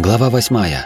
Глава 8.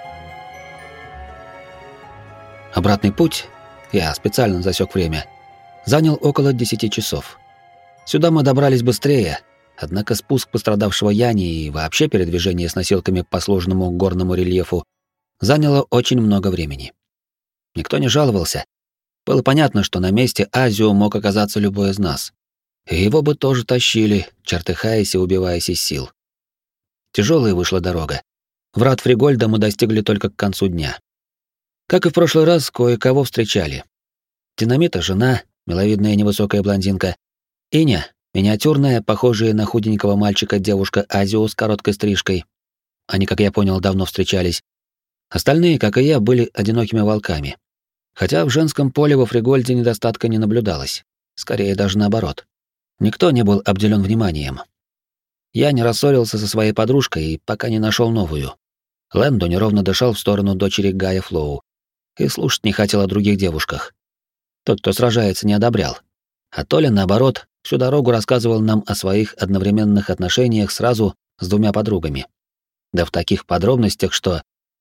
Обратный путь, я специально засек время, занял около 10 часов. Сюда мы добрались быстрее, однако спуск пострадавшего Яни и вообще передвижение с носилками по сложному горному рельефу заняло очень много времени. Никто не жаловался. Было понятно, что на месте Азио мог оказаться любой из нас. И его бы тоже тащили, чертыхаясь и убиваясь из сил. Тяжелая вышла дорога. Врат Фригольда мы достигли только к концу дня. Как и в прошлый раз, кое-кого встречали. Динамита — жена, миловидная невысокая блондинка. Иня — миниатюрная, похожая на худенького мальчика девушка Азио с короткой стрижкой. Они, как я понял, давно встречались. Остальные, как и я, были одинокими волками. Хотя в женском поле во Фригольде недостатка не наблюдалось. Скорее даже наоборот. Никто не был обделен вниманием. Я не рассорился со своей подружкой и пока не нашел новую. Лэндо неровно дышал в сторону дочери Гая Флоу и слушать не хотел о других девушках. Тот, кто сражается, не одобрял. А Толя, наоборот, всю дорогу рассказывал нам о своих одновременных отношениях сразу с двумя подругами. Да в таких подробностях, что...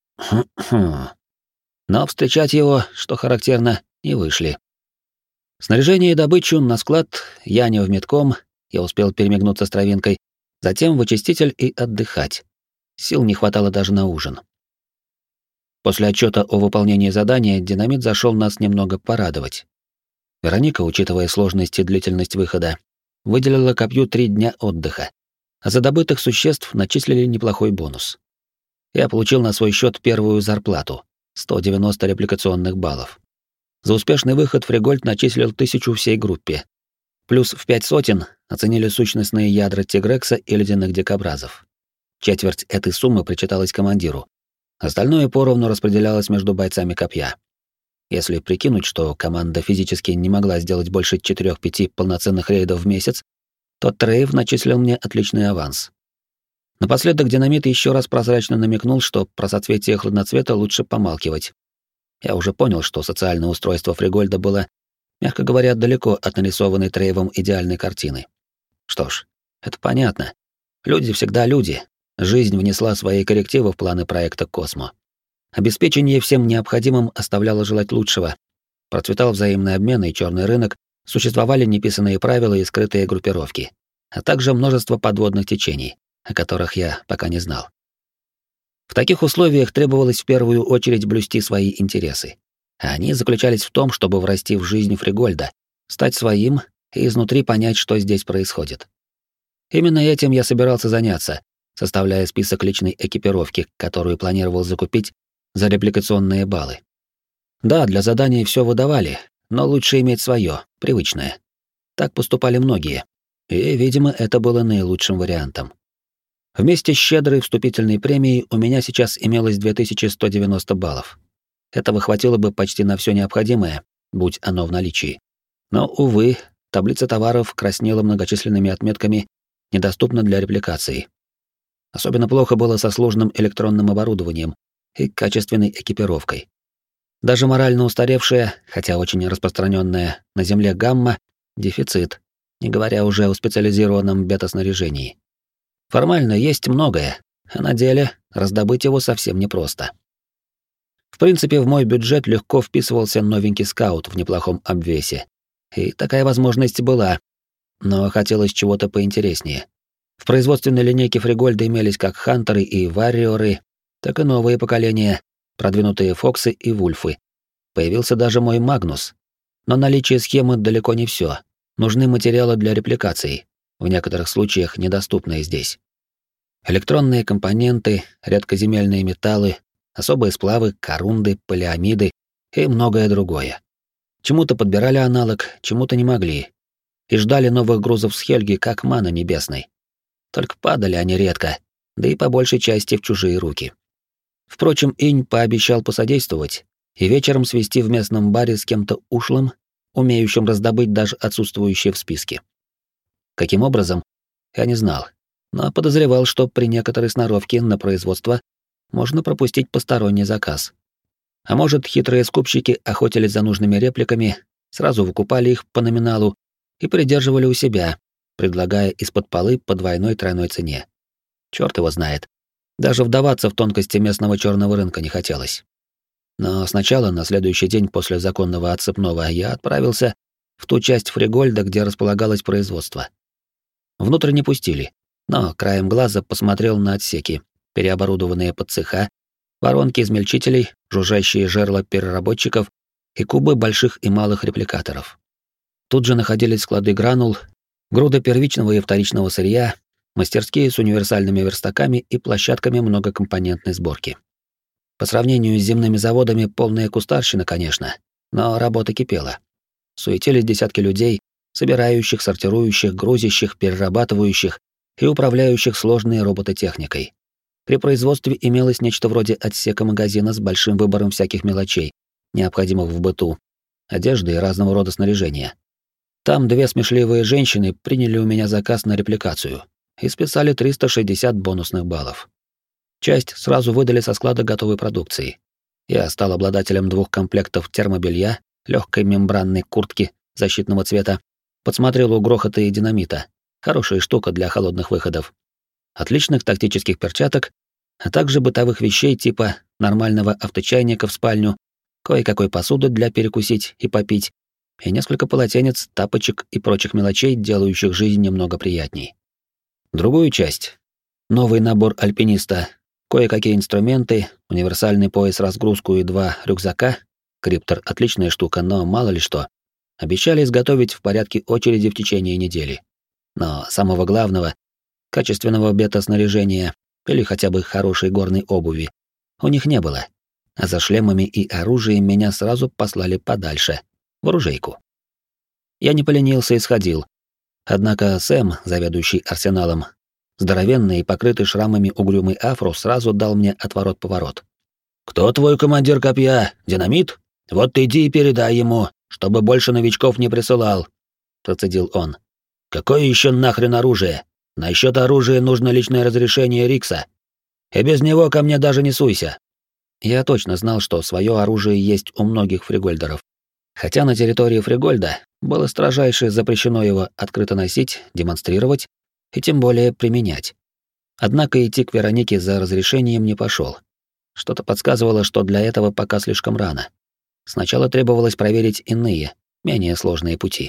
Но встречать его, что характерно, не вышли. Снаряжение и добычу на склад, Яня в метком, я успел перемигнуться с травинкой, затем в очиститель и отдыхать. Сил не хватало даже на ужин. После отчета о выполнении задания динамит зашел нас немного порадовать. Вероника, учитывая сложность и длительность выхода, выделила копью 3 дня отдыха, а за добытых существ начислили неплохой бонус. Я получил на свой счет первую зарплату — 190 репликационных баллов. За успешный выход Фригольд начислил 1000 всей группе. Плюс в 5 сотен оценили сущностные ядра Тигрекса и ледяных дикобразов. Четверть этой суммы причиталась командиру. Остальное поровну распределялось между бойцами копья. Если прикинуть, что команда физически не могла сделать больше 4-5 полноценных рейдов в месяц, то Трейв начислил мне отличный аванс. Напоследок динамит еще раз прозрачно намекнул, что про соцветие хладноцвета лучше помалкивать. Я уже понял, что социальное устройство Фригольда было, мягко говоря, далеко от нарисованной Трейвом идеальной картины. Что ж, это понятно. Люди всегда люди. Жизнь внесла свои коррективы в планы проекта «Космо». Обеспечение всем необходимым оставляло желать лучшего. Процветал взаимный обмен и черный рынок, существовали неписанные правила и скрытые группировки, а также множество подводных течений, о которых я пока не знал. В таких условиях требовалось в первую очередь блюсти свои интересы. А они заключались в том, чтобы врасти в жизнь Фригольда, стать своим и изнутри понять, что здесь происходит. Именно этим я собирался заняться, составляя список личной экипировки, которую планировал закупить за репликационные баллы. Да, для заданий все выдавали, но лучше иметь свое, привычное. Так поступали многие, и, видимо, это было наилучшим вариантом. Вместе с щедрой вступительной премией у меня сейчас имелось 2190 баллов. Этого хватило бы почти на все необходимое, будь оно в наличии. Но, увы, таблица товаров краснела многочисленными отметками «недоступна для репликации». Особенно плохо было со сложным электронным оборудованием и качественной экипировкой. Даже морально устаревшая, хотя очень распространенная на Земле гамма — дефицит, не говоря уже о специализированном бета-снаряжении. Формально есть многое, а на деле раздобыть его совсем непросто. В принципе, в мой бюджет легко вписывался новенький скаут в неплохом обвесе. И такая возможность была, но хотелось чего-то поинтереснее. В производственной линейке Фригольда имелись как хантеры и варриоры, так и новые поколения, продвинутые фоксы и вульфы. Появился даже мой Магнус. Но наличие схемы далеко не все. Нужны материалы для репликации, в некоторых случаях недоступные здесь. Электронные компоненты, редкоземельные металлы, особые сплавы, корунды, полиамиды и многое другое. Чему-то подбирали аналог, чему-то не могли. И ждали новых грузов с Хельги, как мана небесной. Только падали они редко, да и по большей части в чужие руки. Впрочем, Инь пообещал посодействовать и вечером свести в местном баре с кем-то ушлым, умеющим раздобыть даже отсутствующие в списке. Каким образом, я не знал, но подозревал, что при некоторой сноровке на производство можно пропустить посторонний заказ. А может, хитрые скупщики охотились за нужными репликами, сразу выкупали их по номиналу и придерживали у себя, предлагая из-под полы по двойной-тройной цене. Чёрт его знает. Даже вдаваться в тонкости местного черного рынка не хотелось. Но сначала, на следующий день после законного отцепного, я отправился в ту часть Фригольда, где располагалось производство. Внутрь не пустили, но краем глаза посмотрел на отсеки, переоборудованные под цеха, воронки измельчителей, жужжащие жерла переработчиков и кубы больших и малых репликаторов. Тут же находились склады гранул, груда первичного и вторичного сырья, мастерские с универсальными верстаками и площадками многокомпонентной сборки. По сравнению с земными заводами полная кустарщина, конечно, но работа кипела. Суетились десятки людей, собирающих, сортирующих, грузящих, перерабатывающих и управляющих сложной робототехникой. При производстве имелось нечто вроде отсека магазина с большим выбором всяких мелочей, необходимых в быту, одежды и разного рода снаряжения. Там две смешливые женщины приняли у меня заказ на репликацию и списали 360 бонусных баллов. Часть сразу выдали со склада готовой продукции. Я стал обладателем 2 комплектов термобелья, легкой мембранной куртки защитного цвета, подсмотрел у грохота и динамита. Хорошая штука для холодных выходов. Отличных тактических перчаток, а также бытовых вещей типа нормального авточайника в спальню, кое-какой посуды для перекусить и попить, и несколько полотенец, тапочек и прочих мелочей, делающих жизнь немного приятней. Другую часть — новый набор альпиниста, кое-какие инструменты, универсальный пояс-разгрузку и 2 рюкзака, криптор — отличная штука, но мало ли что, обещали изготовить в порядке очереди в течение недели. Но самого главного, качественного бета-снаряжения или хотя бы хорошей горной обуви у них не было, а за шлемами и оружием меня сразу послали подальше, в оружейку. Я не поленился и сходил. Однако Сэм, заведующий арсеналом, здоровенный и покрытый шрамами угрюмый афро, сразу дал мне отворот-поворот. «Кто твой командир копья? Динамит? Вот ты иди и передай ему, чтобы больше новичков не присылал», — процедил он. «Какое еще нахрен оружие? Насчет оружия нужно личное разрешение Рикса. И без него ко мне даже не суйся». Я точно знал, что свое оружие есть у многих фригольдеров. Хотя на территории Фригольда было строжайше запрещено его открыто носить, демонстрировать и тем более применять. Однако идти к Веронике за разрешением не пошел. Что-то подсказывало, что для этого пока слишком рано. Сначала требовалось проверить иные, менее сложные пути.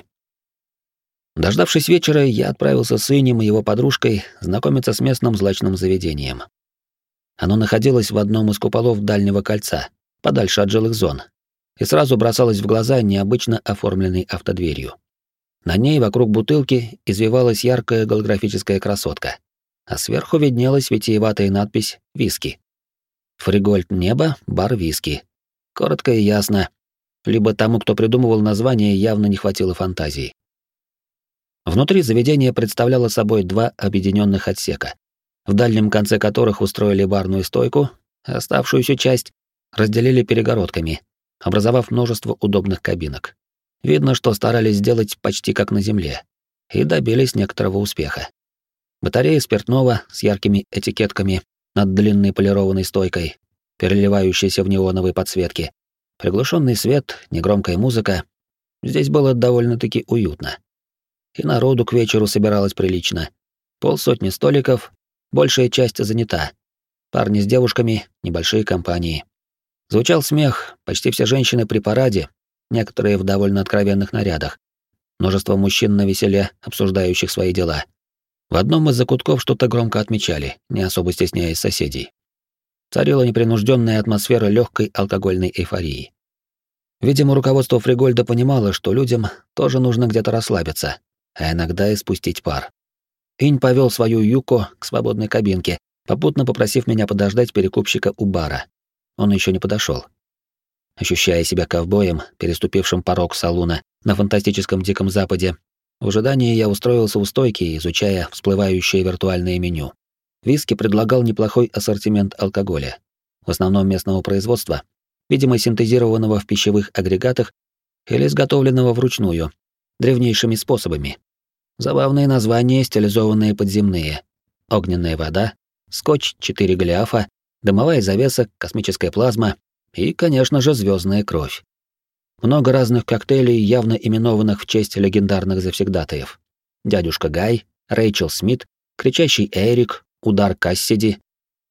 Дождавшись вечера, я отправился с Инем и его подружкой знакомиться с местным злачным заведением. Оно находилось в одном из куполов дальнего кольца, подальше от жилых зон, и сразу бросалось в глаза необычно оформленной автодверью. На ней вокруг бутылки извивалась яркая голографическая красотка, а сверху виднелась витиеватая надпись «Виски». «Фригольд Небо, бар виски». Коротко и ясно. Либо тому, кто придумывал название, явно не хватило фантазии. Внутри заведение представляло собой 2 объединенных отсека, в дальнем конце которых устроили барную стойку, а оставшуюся часть разделили перегородками, образовав множество удобных кабинок. Видно, что старались сделать почти как на земле, и добились некоторого успеха. Батарея спиртного с яркими этикетками над длинной полированной стойкой, переливающейся в неоновой подсветке, приглушенный свет, негромкая музыка. Здесь было довольно-таки уютно. И народу к вечеру собиралось прилично. 50 столиков, большая часть занята. Парни с девушками, небольшие компании. Звучал смех, почти все женщины при параде, некоторые в довольно откровенных нарядах. Множество мужчин на веселе, обсуждающих свои дела. В одном из закутков что-то громко отмечали, не особо стесняясь соседей. Царила непринужденная атмосфера легкой алкогольной эйфории. Видимо, руководство Фригольда понимало, что людям тоже нужно где-то расслабиться, а иногда и спустить пар. Инь повел свою Юко к свободной кабинке, попутно попросив меня подождать перекупщика у бара. Он еще не подошел. Ощущая себя ковбоем, переступившим порог салуна на фантастическом Диком Западе, в ожидании я устроился у стойки, изучая всплывающее виртуальное меню. Виски предлагал неплохой ассортимент алкоголя, в основном местного производства, видимо, синтезированного в пищевых агрегатах или изготовленного вручную, древнейшими способами. Забавные названия, стилизованные под земные. Огненная вода, скотч 4 голиафа, дымовая завеса, космическая плазма и, конечно же, звездная кровь. Много разных коктейлей, явно именованных в честь легендарных завсегдатаев. Дядюшка Гай, Рэйчел Смит, кричащий Эрик, удар Кассиди.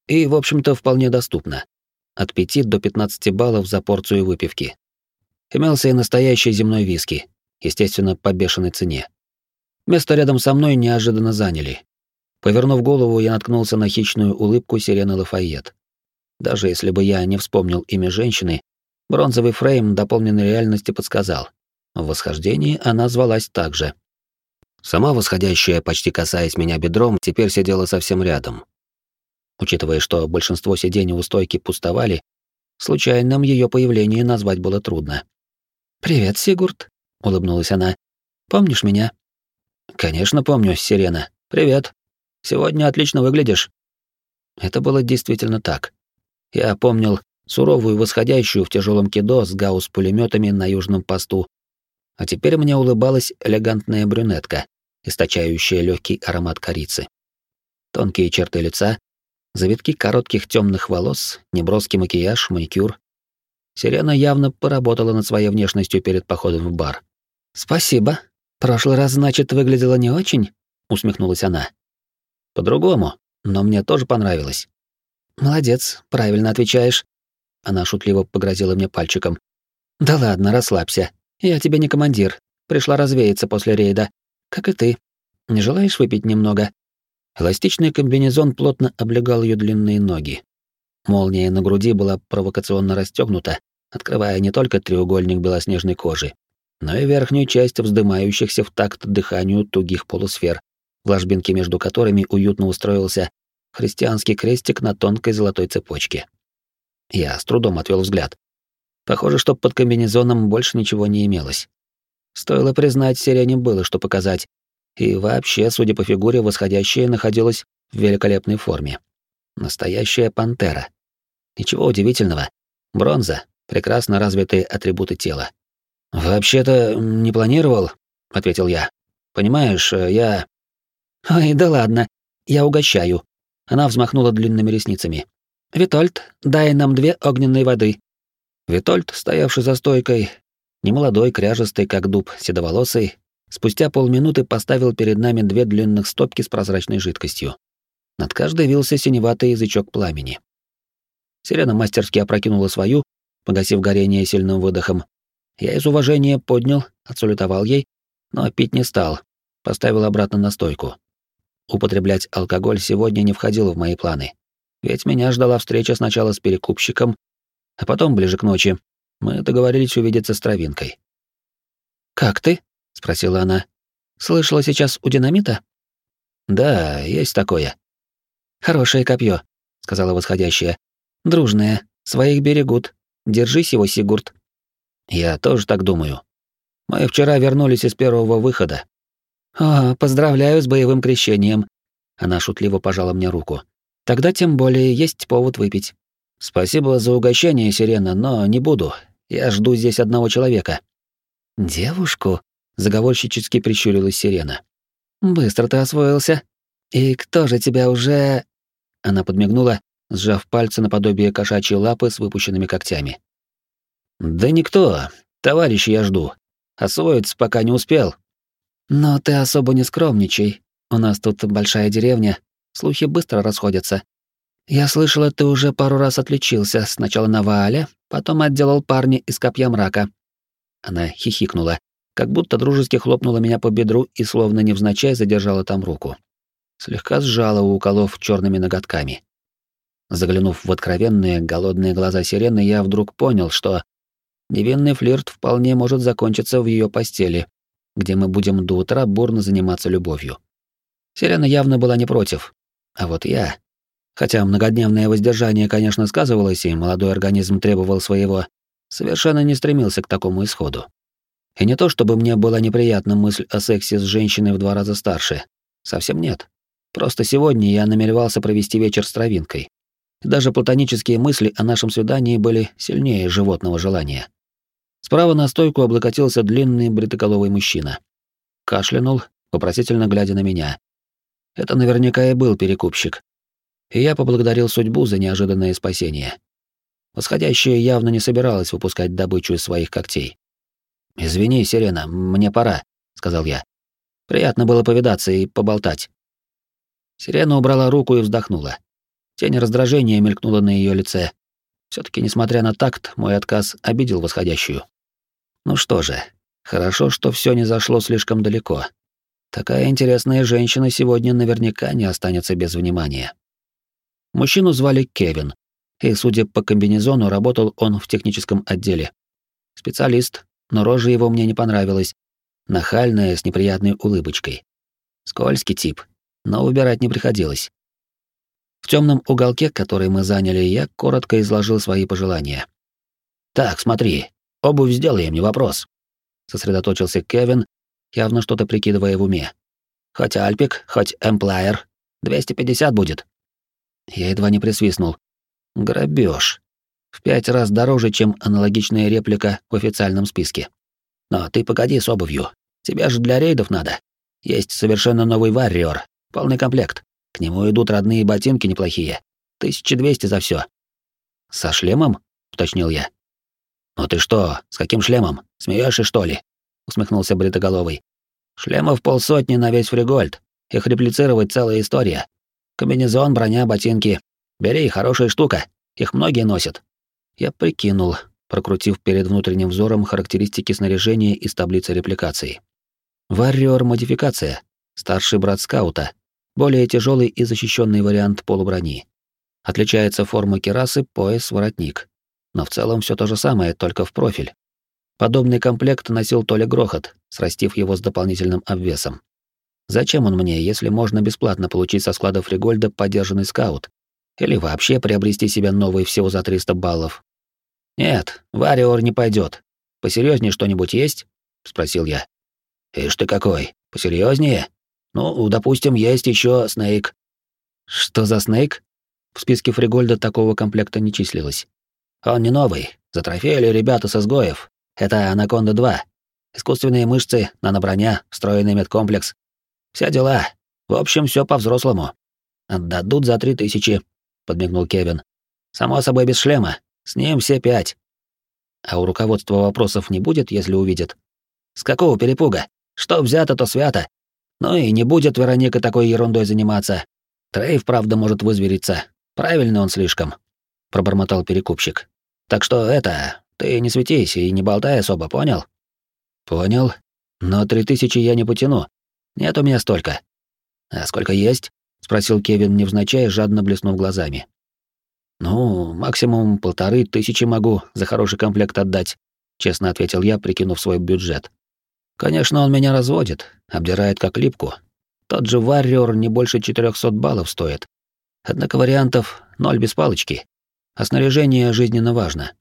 И, в общем-то, вполне доступно. От 5 до 15 баллов за порцию выпивки. Имелся и настоящий земной виски, естественно, по бешеной цене. Место рядом со мной неожиданно заняли. Повернув голову, я наткнулся на хищную улыбку Сирены Лафайет. Даже если бы я не вспомнил имя женщины, бронзовый фрейм дополненной реальности подсказал. В восхождении она звалась так же. Сама восходящая, почти касаясь меня бедром, теперь сидела совсем рядом. Учитывая, что большинство сидений у стойки пустовали, случайным ее появление назвать было трудно. «Привет, Сигурд», — улыбнулась она. «Помнишь меня?» «Конечно помню, Сирена. Привет. Сегодня отлично выглядишь». Это было действительно так. Я помнил суровую восходящую в тяжелом кидо с гаусс-пулеметами на южном посту, а теперь мне улыбалась элегантная брюнетка, источающая легкий аромат корицы. Тонкие черты лица, завитки коротких темных волос, неброский макияж, маникюр. Сирена явно поработала над своей внешностью перед походом в бар. «Спасибо. Прошлый раз, значит, выглядела не очень?» — усмехнулась она. «По-другому, но мне тоже понравилось». «Молодец, правильно отвечаешь». Она шутливо погрозила мне пальчиком. «Да ладно, расслабься. Я тебе не командир. Пришла развеяться после рейда. Как и ты. Не желаешь выпить немного?» Эластичный комбинезон плотно облегал ее длинные ноги. Молния на груди была провокационно расстегнута, открывая не только треугольник белоснежной кожи, но и верхнюю часть вздымающихся в такт дыханию тугих полусфер, в ложбинке между которыми уютно устроился христианский крестик на тонкой золотой цепочке. Я с трудом отвел взгляд. Похоже, что под комбинезоном больше ничего не имелось. Стоило признать, Сирене было что показать, и вообще, судя по фигуре, восходящая находилась в великолепной форме. Настоящая пантера. Ничего удивительного. Бронза, прекрасно развитые атрибуты тела. «Вообще-то не планировал», — ответил я. «Понимаешь, я...» «Ой, да ладно, я угощаю». Она взмахнула длинными ресницами. «Витольд, дай нам 2 огненной воды». Витольд, стоявший за стойкой, немолодой, кряжестый, как дуб, седоволосый, спустя полминуты поставил перед нами 2 длинных стопки с прозрачной жидкостью. Над каждой вился синеватый язычок пламени. Сирена мастерски опрокинула свою, погасив горение сильным выдохом. Я из уважения поднял, отсалютовал ей, но пить не стал, поставил обратно на стойку. Употреблять алкоголь сегодня не входило в мои планы, ведь меня ждала встреча сначала с перекупщиком, а потом, ближе к ночи, мы договорились увидеться с Травинкой. «Как ты?» — спросила она. «Слышала сейчас у динамита?» «Да, есть такое». «Хорошее копье», — сказала восходящая. «Дружное, своих берегут. Держись его, Сигурд». «Я тоже так думаю. Мы вчера вернулись из первого выхода». «О, поздравляю с боевым крещением». Она шутливо пожала мне руку. «Тогда тем более есть повод выпить». «Спасибо за угощение, Сирена, но не буду. Я жду здесь одного человека». «Девушку?» — заговорщически прищурилась Сирена. «Быстро ты освоился. И кто же тебя уже...» Она подмигнула, сжав пальцы наподобие кошачьей лапы с выпущенными когтями. «Да никто. Товарища я жду. Освоиться пока не успел». «Но ты особо не скромничай. У нас тут большая деревня. Слухи быстро расходятся. Я слышала, ты уже пару раз отличился. Сначала на Ваале, потом отделал парня из Копья Мрака». Она хихикнула, как будто дружески хлопнула меня по бедру и словно невзначай задержала там руку. Слегка сжала, уколов черными ноготками. Заглянув в откровенные, голодные глаза Сирены, я вдруг понял, что невинный флирт вполне может закончиться в ее постели, где мы будем до утра бурно заниматься любовью. Сирена явно была не против. А вот я... Хотя многодневное воздержание, конечно, сказывалось, и молодой организм требовал своего, совершенно не стремился к такому исходу. И не то чтобы мне была неприятна мысль о сексе с женщиной в 2 раза старше. Совсем нет. Просто сегодня я намеревался провести вечер с Травинкой. Даже платонические мысли о нашем свидании были сильнее животного желания. Справа на стойку облокотился длинный бритоголовый мужчина. Кашлянул, вопросительно глядя на меня. Это наверняка и был перекупщик. И я поблагодарил судьбу за неожиданное спасение. Восходящая явно не собиралась выпускать добычу из своих когтей. «Извини, Сирена, мне пора», — сказал я. «Приятно было повидаться и поболтать». Сирена убрала руку и вздохнула. Тень раздражения мелькнула на ее лице. Все-таки, несмотря на такт, мой отказ обидел восходящую. Ну что же, хорошо, что все не зашло слишком далеко. Такая интересная женщина сегодня наверняка не останется без внимания. Мужчину звали Кевин, и, судя по комбинезону, работал он в техническом отделе. Специалист, но рожа его мне не понравилась, нахальная, с неприятной улыбочкой. Скользкий тип, но выбирать не приходилось. В темном уголке, который мы заняли, я коротко изложил свои пожелания. «Так, смотри, обувь сделаем, не вопрос», — сосредоточился Кевин, явно что-то прикидывая в уме. «Хоть Альпик, хоть Эмплайер. 250 будет». Я едва не присвистнул. Грабеж. В 5 раз дороже, чем аналогичная реплика в официальном списке. Но ты погоди с обувью. Тебе же для рейдов надо. Есть совершенно новый Warrior, полный комплект. К нему идут родные ботинки неплохие. 1200 за все. Со шлемом? Уточнил я. Ну ты что, с каким шлемом? Смеешься, что ли? Усмехнулся бритоголовый. Шлемов 500 на весь фригольд. Их реплицировать целая история. Комбинезон, броня, ботинки. Бери, хорошая штука. Их многие носят. Я прикинул, прокрутив перед внутренним взором характеристики снаряжения из таблицы репликации. Warrior модификация. Старший брат скаута. Более тяжелый и защищенный вариант полуброни. Отличается форма кирасы, пояс, воротник. Но в целом все то же самое, только в профиль. Подобный комплект носил Толя Грохот, срастив его с дополнительным обвесом. Зачем он мне, если можно бесплатно получить со склада Фригольда подержанный скаут? Или вообще приобрести себе новый всего за 300 баллов? Нет, Warrior не пойдет. Посерьезнее что-нибудь есть? Спросил я. Ишь ты какой, посерьезнее? Ну, допустим, есть еще Снейк. Что за Снейк? В списке Фригольда такого комплекта не числилось. Он не новый. Затрофеяли ребята с изгоев. Это Анаконда 2. Искусственные мышцы, наноброня, встроенный медкомплекс. Все дела. В общем, все по-взрослому. Отдадут за 3000, подмигнул Кевин. Само собой без шлема. С ним все 5. А у руководства вопросов не будет, если увидят? С какого перепуга? Что взято, то свято. Ну и не будет Вероника такой ерундой заниматься. Трейв, правда, может вызвериться. Правильно он слишком, пробормотал перекупщик. Так что ты не светись и не болтай особо, понял? Понял. Но 3000 я не потяну. Нет у меня столько. А сколько есть? Спросил Кевин невзначай, жадно блеснув глазами. Ну, максимум 1500 могу за хороший комплект отдать, честно ответил я, прикинув свой бюджет. Конечно, он меня разводит, обдирает как липку. Тот же Warrior не больше 400 баллов стоит. Однако вариантов 0 без палочки, а снаряжение жизненно важно.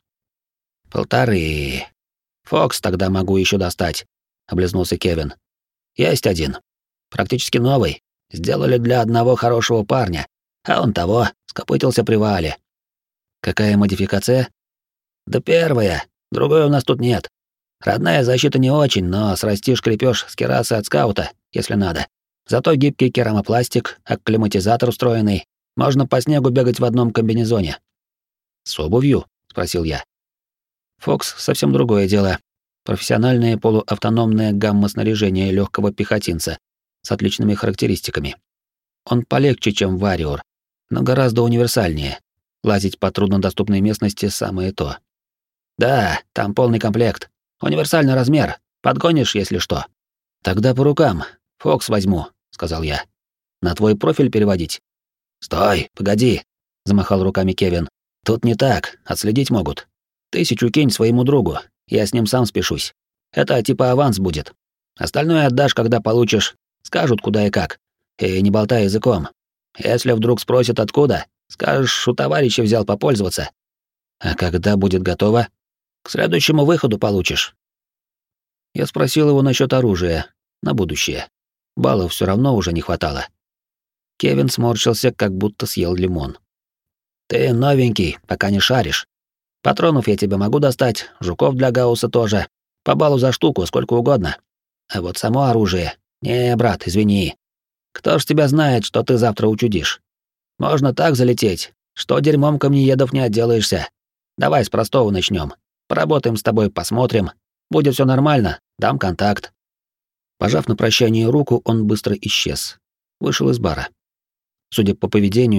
1500. Фокс тогда могу еще достать, облизнулся Кевин. Есть один. Практически новый. Сделали для одного хорошего парня, а он того, скопытился при вале. Какая модификация? Да первая, другой у нас тут нет. Родная защита не очень, но срастишь крепеж с кирасы от скаута, если надо. Зато гибкий керамопластик, акклиматизатор устроенный. Можно по снегу бегать в одном комбинезоне. С обувью? Спросил я. Фокс совсем другое дело. Профессиональная полуавтономная гамма снаряжения легкого пехотинца с отличными характеристиками. Он полегче, чем Warrior, но гораздо универсальнее. Лазить по труднодоступной местности самое то. Да, там полный комплект. Универсальный размер. Подгонишь, если что. Тогда по рукам. Фокс возьму, сказал я. На твой профиль переводить? Стой, погоди, замахал руками Кевин. Тут не так, отследить могут. 1000 кинь своему другу, я с ним сам спешусь. Это типа аванс будет. Остальное отдашь, когда получишь. Скажут, куда и как. И не болтай языком. Если вдруг спросят, откуда, скажешь, у товарища взял попользоваться. А когда будет готово? К следующему выходу получишь. Я спросил его насчет оружия, на будущее. Баллов все равно уже не хватало. Кевин сморщился, как будто съел лимон. Ты новенький, пока не шаришь. Патронов я тебе могу достать, жуков для гаусса тоже. По баллу за штуку, сколько угодно. А вот само оружие... Не, брат, извини. Кто ж тебя знает, что ты завтра учудишь? Можно так залететь, что дерьмом камнеедов не отделаешься. Давай с простого начнем. Поработаем с тобой, посмотрим. Будет все нормально, дам контакт. Пожав на прощание руку, он быстро исчез. Вышел из бара. Судя по поведению,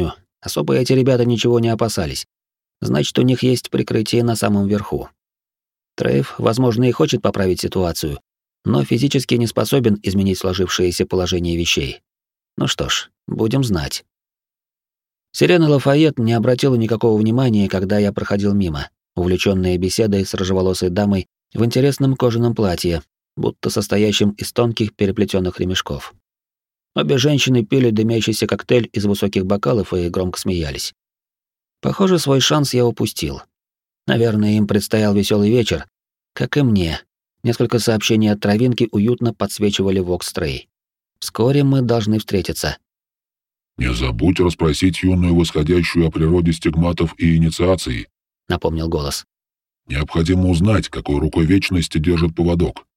Особо эти ребята ничего не опасались. Значит, у них есть прикрытие на самом верху. Трейв, возможно, и хочет поправить ситуацию, но физически не способен изменить сложившееся положение вещей. Ну что ж, будем знать. Сирена Лафайет не обратила никакого внимания, когда я проходил мимо, увлечённая беседой с рыжеволосой дамой в интересном кожаном платье, будто состоящем из тонких переплетённых ремешков. Обе женщины пили дымящийся коктейль из высоких бокалов и громко смеялись. Похоже, свой шанс я упустил. Наверное, им предстоял веселый вечер, как и мне. Несколько сообщений от травинки уютно подсвечивали Вокстрей. Вскоре мы должны встретиться. «Не забудь расспросить юную восходящую о природе стигматов и инициации», — напомнил голос. «Необходимо узнать, какой рукой вечности держит поводок».